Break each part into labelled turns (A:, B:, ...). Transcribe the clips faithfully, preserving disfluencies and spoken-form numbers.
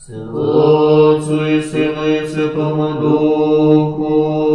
A: Слава Отцу и Сыну и Святому Духу,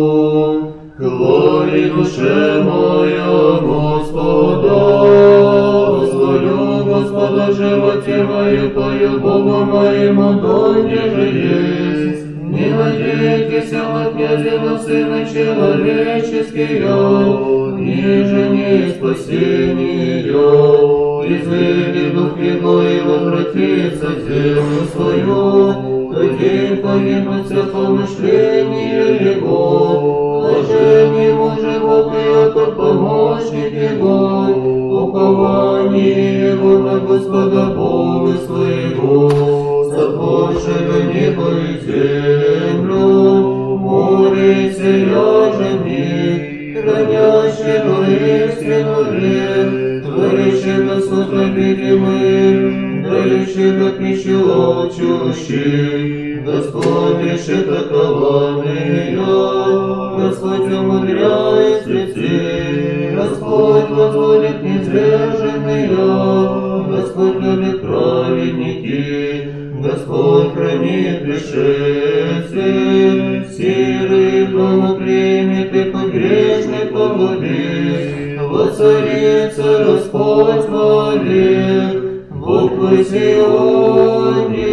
A: глори душе моя Господа, восхвалю Господа животе моем, пою Богу моему, донде же есть. Не надейтесь на князя, на сына человеческие, ниже не спасения. Изведи дух его и возвратится в землю свою, таким погибнется помышление его. Блажен ему же Бог и Отец, помощник его, упование его на Господа Бога своего, сотворшего небо и землю, море и сеяже в них, хранящего истину век, творящего суд видимым, дающего пищу алчущий, Господь решит околанные, Господь умудряет людей, Господь возводит низверженные, Господь любит праведники, Господь хранит пришельцев, силы дому примет и погрешных погубит, воцарится Господь вовек, Бог в Сионе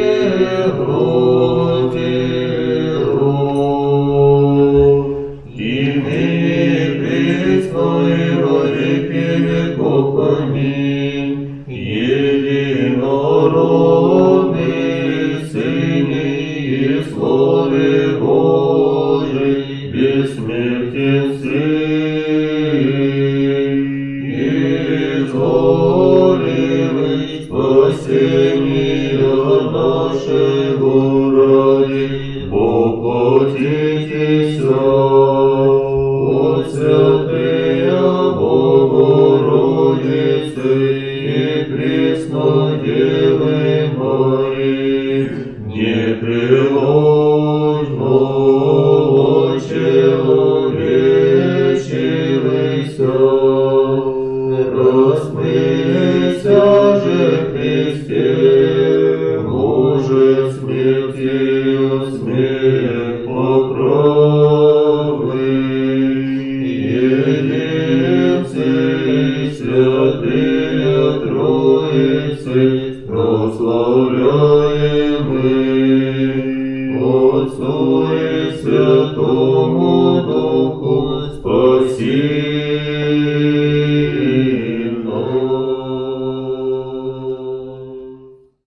A: грот его. И ныне пресно и во веки веков. Аминь. Единородный Сыне и Слове Божий, бессмертен спасения нашего ради, воплотитесь от святая Богородицы и Преснодевы Марии, непреложного человечивайся, распнися же Христе, Боже смертью смерть поправый, единцы и святые Троицы, прославляемы Отцу и Святому Духу, спаси